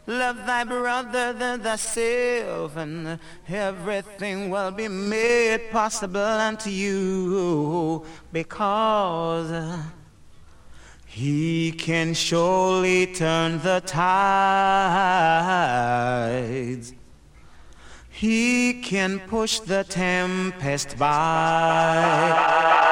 Love thy brother than thyself, and everything will be made possible unto you, because he can surely turn the tides. He can push the tempest by.